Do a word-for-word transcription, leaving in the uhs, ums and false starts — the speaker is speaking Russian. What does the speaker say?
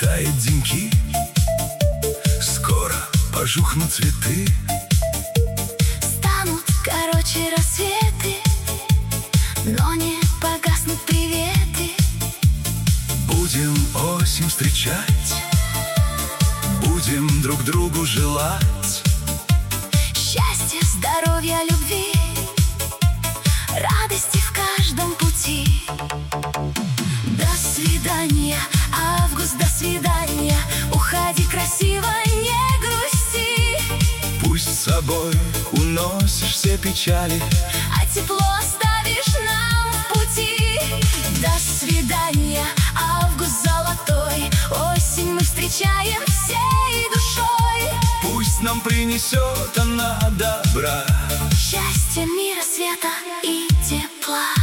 сплетает деньки, скоро пожухнут цветы, станут короче рассветы, но не погаснут приветы. Будем осень встречать, будем друг другу желать счастья, здоровья, любви, радости в каждом пути. До свидания, август, до свидания, уходи красиво, не грусти. Пусть с собой уносишь все печали, А тепло оставишь нам в пути. До свидания, август золотой, осень мы встречаем всей душой. пусть нам принесет она добра, Счастья, мира, света и тепла.